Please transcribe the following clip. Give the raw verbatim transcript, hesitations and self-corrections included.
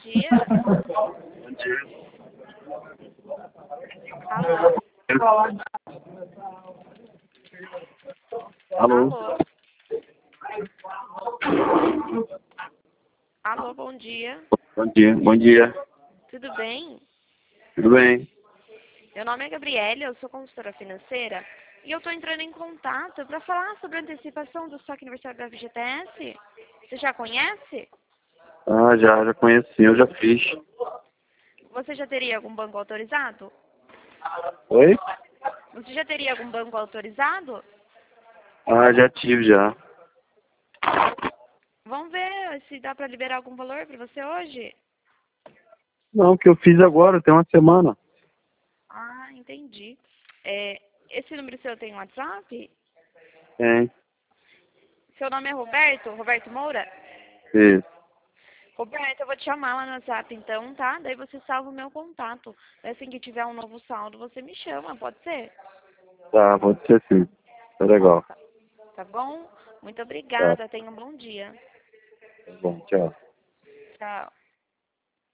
dia. Bom dia. Alô? Alô? Alô? Alô, bom dia. Bom dia. Bom dia. Tudo bem? Tudo bem? Meu nome é Gabriela, eu sou consultora financeira e eu estou entrando em contato para falar sobre a antecipação do saque aniversário da F G T S. Você já conhece? Ah, já, já conheço sim, eu já fiz. Você já teria algum banco autorizado? Oi? Você já teria algum banco autorizado? Ah, já tive já. Vamos ver se dá para liberar algum valor para você hoje? Não, que eu fiz agora, tem uma semana. Ah, entendi. É, esse número seu tem WhatsApp? Tem. Seu nome é Roberto? Roberto Moura? Isso. Roberto, eu vou te chamar lá no WhatsApp então, tá? Daí você salva o meu contato. Assim que tiver um novo saldo, você me chama, pode ser? Tá, pode ser sim. Tá legal. Tá bom? Muito Tá, obrigada, tenha um bom dia. tá bom, tchau. Tchau.